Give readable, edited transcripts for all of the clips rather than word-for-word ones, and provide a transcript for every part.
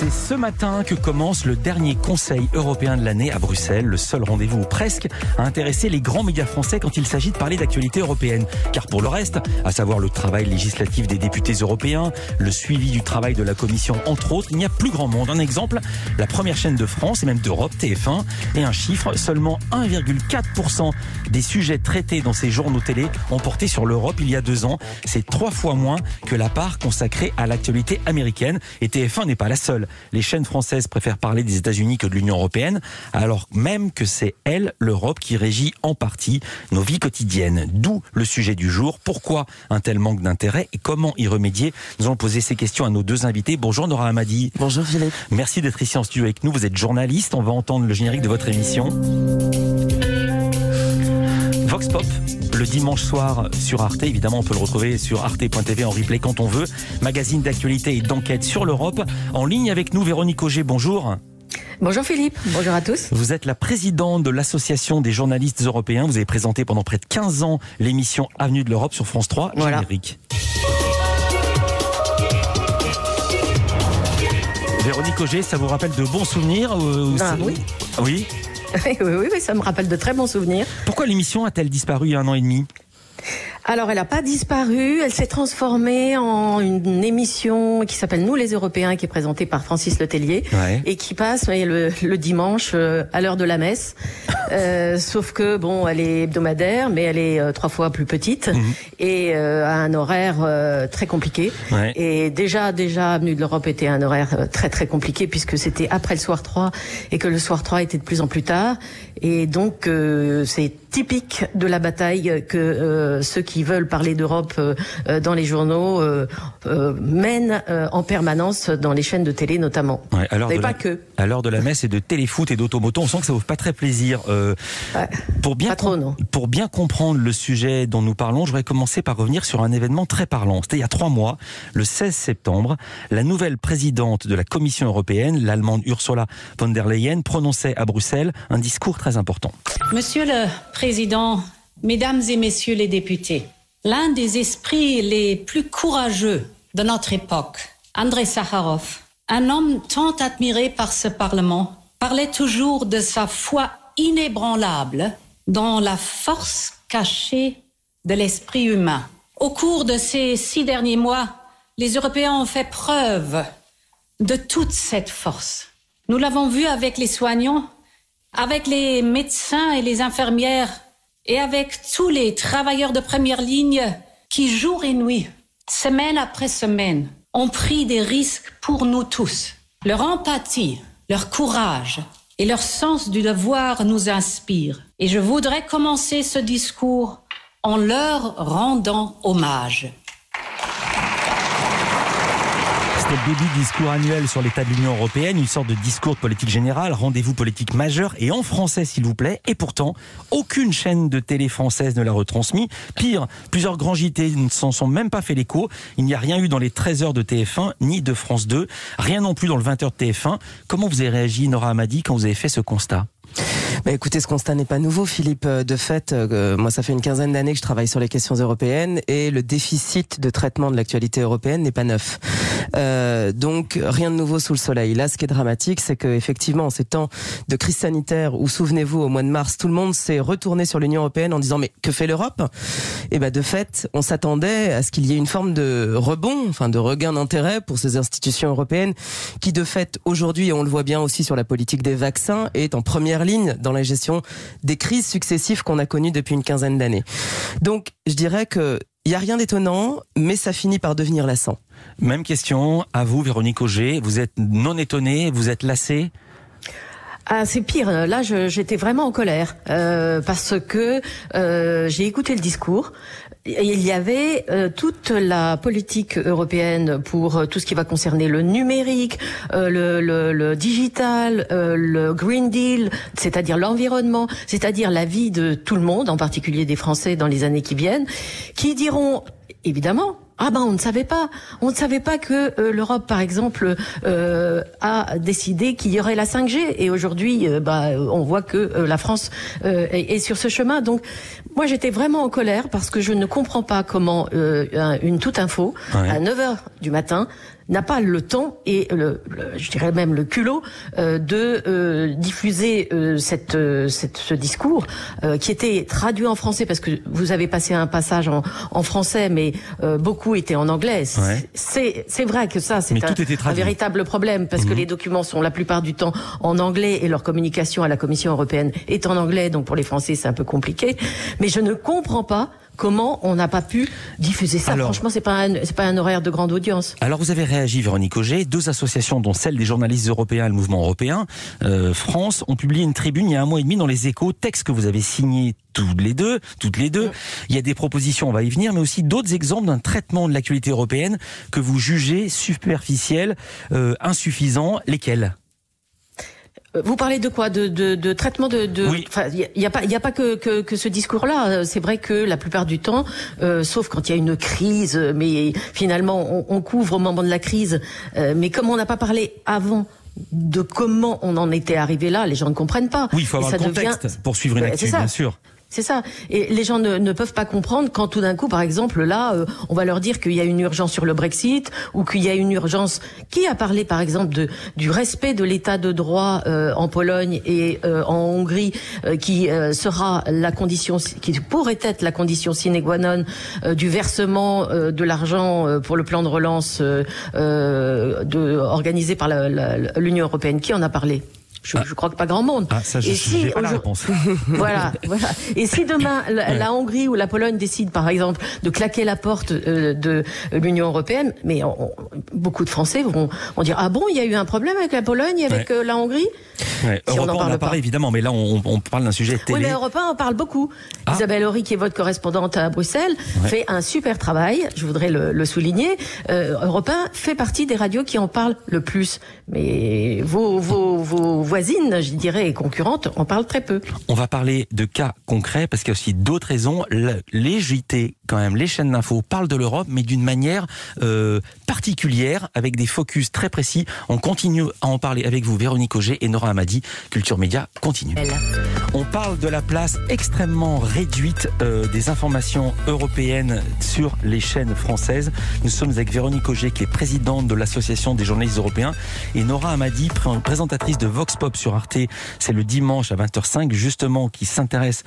C'est ce matin que commence le dernier Conseil européen de l'année à Bruxelles, le seul rendez-vous ou presque à intéresser les grands médias français quand il s'agit de parler d'actualité européenne. Car pour le reste, à savoir le travail législatif des députés européens, le suivi du travail de la Commission entre autres, il n'y a plus grand monde. Un exemple, la première chaîne de France et même d'Europe, TF1, et un chiffre, seulement 1,4% des sujets traités dans ces journaux télé ont porté sur l'Europe il y a 2 ans. C'est 3 fois moins que la part consacrée à l'actualité américaine. Et TF1 n'est pas la seule. Les chaînes françaises préfèrent parler des États-Unis que de l'Union européenne, alors même que c'est elle, l'Europe, qui régit en partie nos vies quotidiennes. D'où le sujet du jour. Pourquoi un tel manque d'intérêt et comment y remédier? Nous allons poser ces questions à nos deux invités. Bonjour Nora Hamadi. Bonjour Philippe. Merci d'être ici en studio avec nous. Vous êtes journaliste. On va entendre le générique de votre émission. Vox Pop, le dimanche soir sur Arte. Évidemment, on peut le retrouver sur arte.tv en replay quand on veut. Magazine d'actualité et d'enquête sur l'Europe. En ligne avec nous, Véronique Auger, bonjour. Bonjour Philippe, bonjour à tous. Vous êtes la présidente de l'Association des journalistes européens. Vous avez présenté pendant près de 15 ans l'émission Avenue de l'Europe sur France 3. Voilà. Générique. Véronique Auger, ça vous rappelle de bons souvenirs Oui. Oui. Oui, ça me rappelle de très bons souvenirs. Pourquoi l'émission a-t-elle disparu il y a 1 an et demi ? Alors, elle n'a pas disparu, elle s'est transformée en une émission qui s'appelle Nous les Européens, qui est présentée par Francis Letellier, et qui passe le dimanche à l'heure de la messe. Sauf que, bon, elle est hebdomadaire, mais elle est 3 fois plus petite, et à un horaire très compliqué. Ouais. Et déjà, Avenue de l'Europe était un horaire très très compliqué, puisque c'était après le soir 3, et que le soir 3 était de plus en plus tard. Et donc, c'est typique de la bataille que ceux qui veulent parler d'Europe dans les journaux mènent en permanence dans les chaînes de télé notamment. Ouais, mais pas que. À l'heure de la messe et de téléfoot et d'automoto, on sent que ça vous fait pas très plaisir. Pour bien comprendre le sujet dont nous parlons, je voudrais commencer par revenir sur un événement très parlant. C'était il y a 3 mois, le 16 septembre, la nouvelle présidente de la Commission européenne, l'Allemande Ursula von der Leyen, prononçait à Bruxelles un discours très important. Monsieur le Président, Mesdames et Messieurs les députés, l'un des esprits les plus courageux de notre époque, Andrei Sakharov, un homme tant admiré par ce Parlement, parlait toujours de sa foi inébranlable dans la force cachée de l'esprit humain. Au cours de ces 6 derniers mois, les Européens ont fait preuve de toute cette force. Nous l'avons vu avec les soignants, avec les médecins et les infirmières, et avec tous les travailleurs de première ligne qui, jour et nuit, semaine après semaine, ont pris des risques pour nous tous. Leur empathie, leur courage et leur sens du devoir nous inspirent. Et je voudrais commencer ce discours en leur rendant hommage. C'était le début du discours annuel sur l'état de l'Union européenne, une sorte de discours de politique générale, rendez-vous politique majeur et en français s'il vous plaît. Et pourtant, aucune chaîne de télé française ne l'a retransmis. Pire, plusieurs grands JT ne s'en sont même pas fait l'écho. Il n'y a rien eu dans les 13h de TF1 ni de France 2, rien non plus dans le 20h de TF1. Comment vous avez réagi, Nora Hamadi, quand vous avez fait ce constat ? Écoutez, ce constat n'est pas nouveau, Philippe. De fait, moi, ça fait une 15aine d'années que je travaille sur les questions européennes et le déficit de traitement de l'actualité européenne n'est pas neuf. Donc, rien de nouveau sous le soleil. Là, ce qui est dramatique, c'est qu'effectivement, en ces temps de crise sanitaire où, souvenez-vous, au mois de mars, tout le monde s'est retourné sur l'Union européenne en disant « mais que fait l'Europe ?» Et de fait, on s'attendait à ce qu'il y ait une forme de rebond, enfin de regain d'intérêt pour ces institutions européennes qui, de fait, aujourd'hui, et on le voit bien aussi sur la politique des vaccins, est en première ligne dans la gestion des crises successives qu'on a connues depuis une 15aine d'années. Donc, je dirais que il n'y a rien d'étonnant, mais ça finit par devenir lassant. Même question à vous, Véronique Auger. Vous êtes non étonnée, vous êtes lassée ? Ah, c'est pire. Là, j'étais vraiment en colère parce que j'ai écouté le discours. Il y avait toute la politique européenne pour tout ce qui va concerner le numérique, le digital, le Green Deal, c'est-à-dire l'environnement, c'est-à-dire la vie de tout le monde, en particulier des Français dans les années qui viennent, qui diront évidemment Ah ben on ne savait pas que l'Europe par exemple a décidé qu'il y aurait la 5G et aujourd'hui on voit que la France est sur ce chemin. Donc moi j'étais vraiment en colère parce que je ne comprends pas comment une toute info à 9h du matin n'a pas le temps et je dirais même le culot de diffuser ce discours qui était traduit en français, parce que vous avez passé un passage en français, mais beaucoup étaient en anglais. Ouais. C'est vrai que ça, c'est un véritable problème, parce que les documents sont la plupart du temps en anglais et leur communication à la Commission européenne est en anglais, donc pour les Français c'est un peu compliqué. Mais je ne comprends pas comment on n'a pas pu diffuser ça. Alors, franchement, c'est pas un horaire de grande audience. Alors, vous avez réagi, Véronique Auger. 2 associations, dont celle des journalistes européens et le mouvement européen, France, ont publié une tribune il y a 1 mois et demi dans les Échos, texte que vous avez signé toutes les deux. Il y a des propositions, on va y venir, mais aussi d'autres exemples d'un traitement de l'actualité européenne que vous jugez superficiel, insuffisant. Lesquels ? Vous parlez de quoi? De traitement Oui. Enfin, il y a pas que ce discours-là. C'est vrai que la plupart du temps, sauf quand il y a une crise, mais finalement on couvre au moment de la crise. Mais comme on n'a pas parlé avant de comment on en était arrivé là, les gens ne comprennent pas. Oui, il faut avoir le contexte pour suivre une actu, bien sûr. C'est ça. Et les gens ne peuvent pas comprendre quand tout d'un coup, par exemple, là, on va leur dire qu'il y a une urgence sur le Brexit, ou qu'il y a une urgence. Qui a parlé, par exemple, du respect de l'état de droit en Pologne et en Hongrie, qui sera la condition, qui pourrait être la condition sine qua non du versement de l'argent pour le plan de relance organisé par l'Union européenne. Qui en a parlé? Je crois que pas grand monde. Ça, j'ai pas la réponse. Voilà. Et si demain la Hongrie ou la Pologne décident, par exemple, de claquer la porte de l'Union européenne, mais beaucoup de Français vont dire ah bon, il y a eu un problème avec la Pologne et avec la Hongrie. Ouais. Si Europe 1 on en parle évidemment, mais là on parle d'un sujet télé. Oui, mais Europe 1 en parle beaucoup. Isabelle Horry, qui est votre correspondante à Bruxelles, fait un super travail. Je voudrais le souligner. Europe 1 fait partie des radios qui en parlent le plus. Mais vos voisines, je dirais, et concurrentes, en parlent très peu. On va parler de cas concrets, parce qu'il y a aussi d'autres raisons. Les JT, quand même, les chaînes d'infos parlent de l'Europe, mais d'une manière particulière, avec des focus très précis. On continue à en parler avec vous, Véronique Auger et Nora Hamadi. Culture Média continue. On parle de la place extrêmement réduite des informations européennes sur les chaînes françaises. Nous sommes avec Véronique Auger, qui est présidente de l'Association des journalistes européens, et Nora Hamadi, présentatrice de Vox Pop sur Arte. C'est le dimanche à 20h05, justement, qui s'intéresse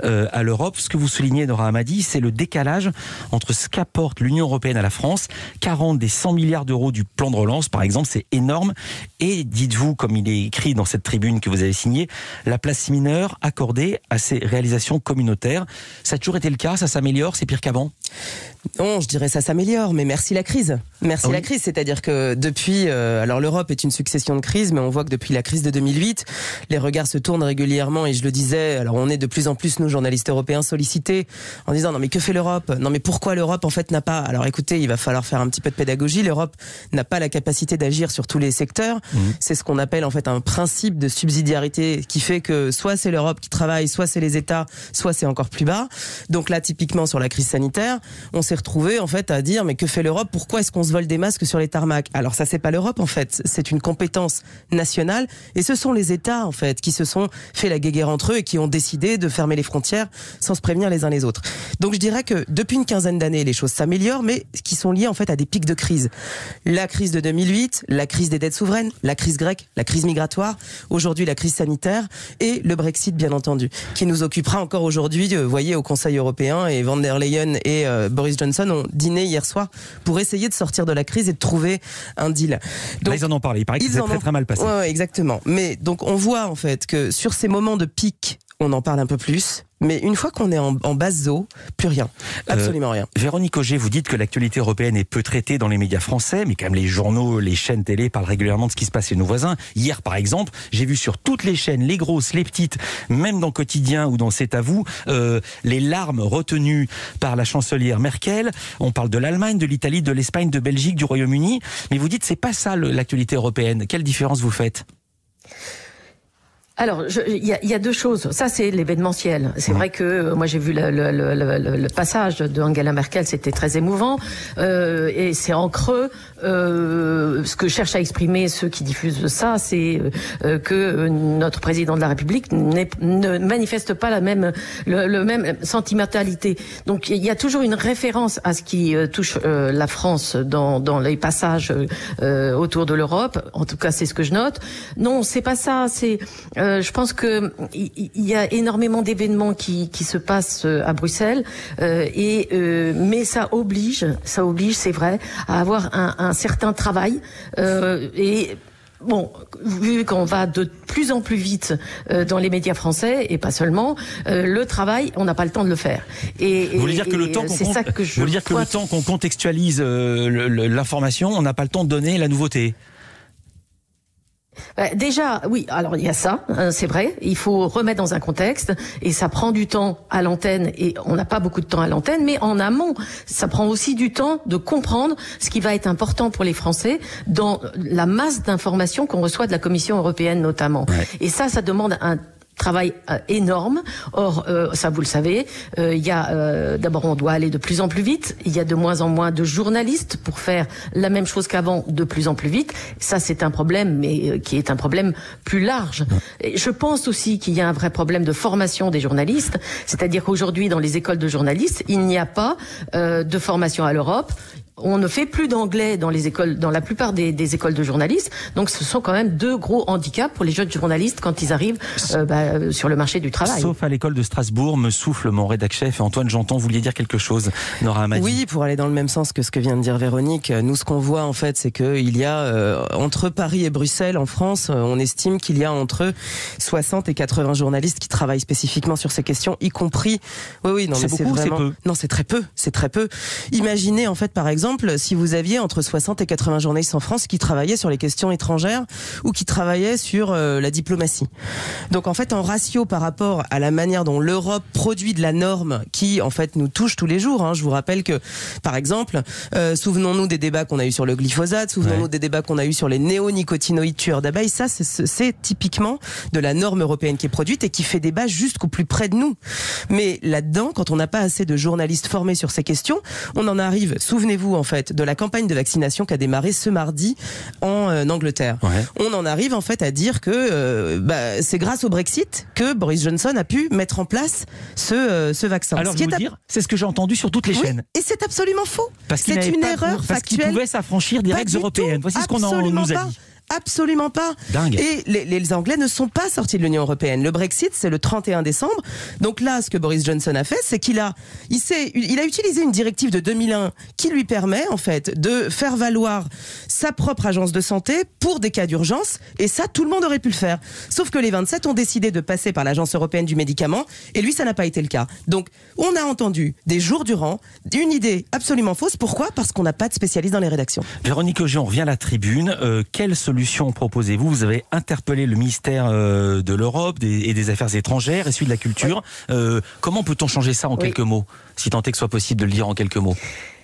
à l'Europe. Ce que vous soulignez, Nora Hamadi, c'est le décalage entre ce qu'apporte l'Union européenne à la France. 40 des 100 milliards d'euros du plan de relance, par exemple, c'est énorme. Et dites-vous, comme il est écrit dans cette tribune que vous avez signée, la place mineure accordée à ces réalisations communautaires. Ça a toujours été le cas, ça s'améliore, c'est pire qu'avant? Non, je dirais ça s'améliore, mais merci la crise. Merci la crise, c'est-à-dire que depuis, alors l'Europe est une succession de crises, mais on voit que depuis la crise de 2008, les regards se tournent régulièrement, et je le disais, alors on est de plus en plus, nous, journalistes européens, sollicités en disant non mais que fait l'Europe? Non mais pourquoi l'Europe en fait n'a pas? Alors écoutez, il va falloir faire un petit peu de pédagogie. L'Europe n'a pas la capacité d'agir sur tous les secteurs. C'est ce qu'on appelle en fait un principe de subsidiarité qui fait que soit c'est l'Europe qui travaille, soit c'est les États, soit c'est encore plus bas. Donc là, typiquement sur la crise sanitaire, on s'est retrouvé en fait à dire mais que fait l'Europe? Pourquoi est-ce qu'on se vole des masques sur les tarmacs? Alors ça, c'est pas l'Europe en fait, c'est une compétence nationale, et ce sont les États en fait qui se sont fait la guéguerre entre eux et qui ont décidé de fermer les frontières sans se prévenir les uns les autres. Donc je dirais que depuis une quinzaine d'années, les choses s'améliorent, mais qui sont liées en fait à des pics de crise. La crise de 2008, la crise des dettes souveraines, la crise grecque, la crise migratoire, aujourd'hui la crise sanitaire et le Brexit bien entendu, qui nous occupera encore aujourd'hui. Vous voyez, au Conseil européen, et Van der Leyen et Boris Johnson ont dîné hier soir pour essayer de sortir de la crise et de trouver un deal. Donc, là, ils en ont parlé, il paraît que c'est très mal passé. Ouais, exactement. Mais donc on voit en fait que sur ces moments de pic, on en parle un peu plus. Mais une fois qu'on est en base eau, plus rien. Absolument rien. Véronique Auger, vous dites que l'actualité européenne est peu traitée dans les médias français, mais quand même les journaux, les chaînes télé parlent régulièrement de ce qui se passe chez nos voisins. Hier, par exemple, j'ai vu sur toutes les chaînes, les grosses, les petites, même dans Quotidien ou dans C'est à vous, les larmes retenues par la chancelière Merkel. On parle de l'Allemagne, de l'Italie, de l'Espagne, de Belgique, du Royaume-Uni. Mais vous dites c'est pas ça l'actualité européenne. Quelle différence vous faites ? Alors, il y a deux choses. Ça, c'est l'événementiel. C'est vrai que moi, j'ai vu le passage de Angela Merkel, c'était très émouvant. Et c'est en creux. Ce que cherchent à exprimer ceux qui diffusent ça, c'est que notre président de la République ne manifeste pas le même sentimentalité. Donc, il y a toujours une référence à ce qui touche la France dans les passages autour de l'Europe. En tout cas, c'est ce que je note. Non, c'est pas ça. C'est je pense que il y a énormément d'événements qui se passent à Bruxelles, mais ça oblige, c'est vrai, à avoir un certain travail et bon, vu qu'on va de plus en plus vite dans les médias français et pas seulement, le travail, on n'a pas le temps de le faire. Vous voulez dire que le temps qu'on contextualise l'information, on n'a pas le temps de donner la nouveauté? Déjà, oui, alors il y a ça, c'est vrai, il faut remettre dans un contexte, et ça prend du temps à l'antenne, et on n'a pas beaucoup de temps à l'antenne, mais en amont, ça prend aussi du temps de comprendre ce qui va être important pour les Français dans la masse d'informations qu'on reçoit de la Commission européenne notamment. Ouais. Et ça demande un travail énorme. Or, ça vous le savez, il y a d'abord on doit aller de plus en plus vite. Il y a de moins en moins de journalistes pour faire la même chose qu'avant de plus en plus vite. Ça c'est un problème, mais qui est un problème plus large. Et je pense aussi qu'il y a un vrai problème de formation des journalistes. C'est-à-dire qu'aujourd'hui dans les écoles de journalistes, il n'y a pas de formation à l'Europe. On ne fait plus d'anglais dans les écoles, dans la plupart des écoles de journalistes. Donc, ce sont quand même deux gros handicaps pour les jeunes journalistes quand ils arrivent sur le marché du travail. Sauf à l'école de Strasbourg, me souffle mon rédac-chef. Antoine Janton, vous vouliez dire quelque chose, Nora Hamadi? Oui, pour aller dans le même sens que ce que vient de dire Véronique. Nous, ce qu'on voit en fait, c'est qu'il y a entre Paris et Bruxelles, en France, on estime qu'il y a entre 60 et 80 journalistes qui travaillent spécifiquement sur ces questions, y compris. Oui, non, mais c'est vraiment. C'est peu. Non, c'est très peu. C'est très peu. Imaginez en fait, par exemple, si vous aviez entre 60 et 80 journalistes en France qui travaillaient sur les questions étrangères ou qui travaillaient sur la diplomatie. Donc en fait, en ratio par rapport à la manière dont l'Europe produit de la norme qui en fait nous touche tous les jours. Je vous rappelle que, par exemple, souvenons-nous des débats qu'on a eu sur le glyphosate, souvenons-nous des débats qu'on a eu sur les néonicotinoïdes tueurs d'abeilles. Ça, c'est typiquement de la norme européenne qui est produite et qui fait débat jusqu'au plus près de nous. Mais là-dedans, quand on n'a pas assez de journalistes formés sur ces questions, on en arrive, souvenez-vous en fait de la campagne de vaccination qui a démarré ce mardi en Angleterre. Ouais. On en arrive en fait à dire que c'est grâce au Brexit que Boris Johnson a pu mettre en place ce vaccin. Alors je vais vous dire, c'est ce que j'ai entendu sur toutes les chaînes. Et c'est absolument faux. C'est une erreur factuelle. Parce qu'il pouvait s'affranchir des règles européennes. Voici ce qu'on nous a dit. Absolument pas. Dingue. Et les Anglais ne sont pas sortis de l'Union européenne. Le Brexit, c'est le 31 décembre. Donc là, ce que Boris Johnson a fait, c'est qu'il a utilisé une directive de 2001 qui lui permet, en fait, de faire valoir sa propre agence de santé pour des cas d'urgence. Et ça, tout le monde aurait pu le faire. Sauf que les 27 ont décidé de passer par l'Agence européenne du médicament. Et lui, ça n'a pas été le cas. Donc, on a entendu des jours durant une idée absolument fausse. Pourquoi ? Parce qu'on n'a pas de spécialistes dans les rédactions. Véronique Augier, on revient à la tribune. Quelle solution proposez-vous? Vous avez interpellé le ministère de l'Europe et des Affaires étrangères et celui de la Culture. Comment peut-on changer ça en quelques mots, si tant est que ce soit possible de le dire en quelques mots?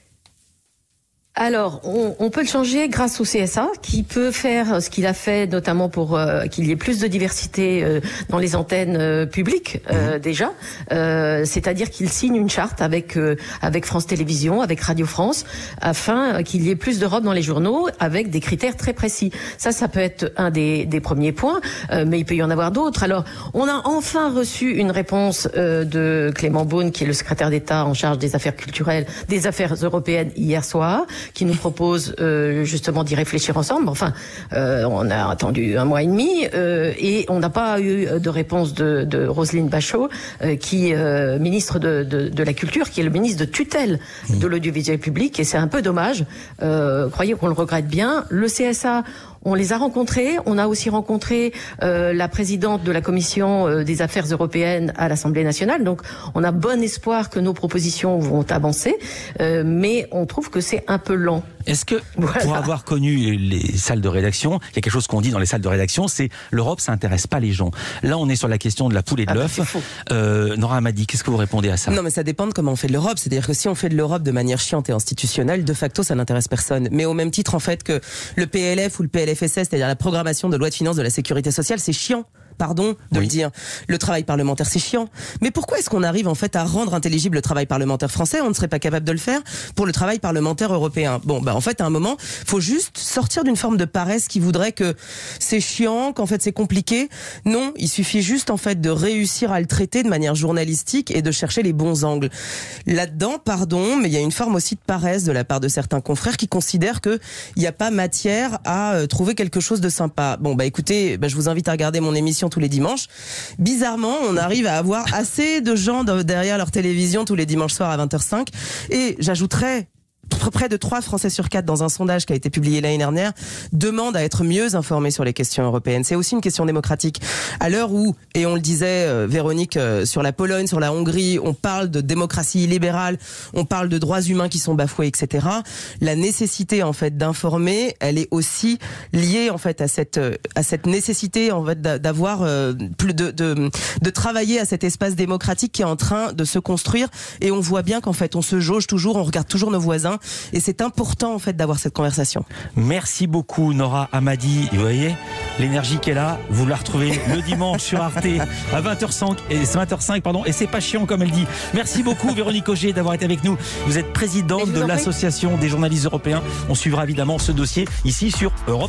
Alors, on peut le changer grâce au CSA, qui peut faire ce qu'il a fait, notamment pour qu'il y ait plus de diversité dans les antennes publiques déjà. C'est-à-dire qu'il signe une charte avec France Télévisions, avec Radio France, afin qu'il y ait plus d'Europe dans les journaux, avec des critères très précis. Ça peut être un des premiers points, mais il peut y en avoir d'autres. Alors, on a enfin reçu une réponse de Clément Beaune, qui est le secrétaire d'État en charge des affaires culturelles, des affaires européennes, hier soir, qui nous propose justement d'y réfléchir ensemble. Enfin, on a attendu 1 mois et demi et on n'a pas eu de réponse de Roselyne Bachelot, qui est ministre de la Culture, qui est le ministre de tutelle de l'audiovisuel public, et c'est un peu dommage. Croyez qu'on le regrette bien. Le CSA, on les a rencontrés. On a aussi rencontré la présidente de la commission des affaires européennes à l'Assemblée nationale. Donc, on a bon espoir que nos propositions vont avancer, mais on trouve que c'est un peu lent. Est-ce que, pour avoir connu les salles de rédaction, il y a quelque chose qu'on dit dans les salles de rédaction, c'est l'Europe, ça intéresse pas les gens. Là, on est sur la question de la poule et de l'œuf. Nora Hamadi, qu'est-ce que vous répondez à ça? Non, mais ça dépend de comment on fait de l'Europe. C'est-à-dire que si on fait de l'Europe de manière chiante et institutionnelle, de facto, ça n'intéresse personne. Mais au même titre, en fait, que le PLF ou le PLFSS, c'est-à-dire la programmation de loi de finances de la sécurité sociale, c'est chiant. pardon de le dire. Le travail parlementaire, c'est chiant. Mais pourquoi est-ce qu'on arrive en fait à rendre intelligible le travail parlementaire français? On ne serait pas capable de le faire pour le travail parlementaire européen. Bon, en fait, à un moment, faut juste sortir d'une forme de paresse qui voudrait que c'est chiant, qu'en fait c'est compliqué. Non, il suffit juste en fait de réussir à le traiter de manière journalistique et de chercher les bons angles. Là-dedans, pardon, mais il y a une forme aussi de paresse de la part de certains confrères qui considèrent que il n'y a pas matière à trouver quelque chose de sympa. Bon, écoutez, je vous invite à regarder mon émission tous les dimanches. Bizarrement, on arrive à avoir assez de gens derrière leur télévision tous les dimanches soirs à 20h05. Et j'ajouterais, près de 3 Français sur 4 dans un sondage qui a été publié l'année dernière demandent à être mieux informés sur les questions européennes. C'est aussi une question démocratique. À l'heure où, et on le disait Véronique, sur la Pologne, sur la Hongrie, on parle de démocratie libérale, on parle de droits humains qui sont bafoués, etc. La nécessité en fait d'informer, elle est aussi liée en fait à cette nécessité en fait d'avoir plus de travailler à cet espace démocratique qui est en train de se construire. Et on voit bien qu'en fait on se jauge toujours, on regarde toujours nos voisins. Et c'est important en fait d'avoir cette conversation. Merci beaucoup Nora Hamady. Vous voyez l'énergie qu'elle a, vous la retrouvez le dimanche sur Arte à 20h05 et c'est pas chiant comme elle dit. Merci beaucoup Véronique Auger d'avoir été avec nous. Vous êtes présidente de l'association des journalistes européens. On suivra évidemment ce dossier ici sur Europe.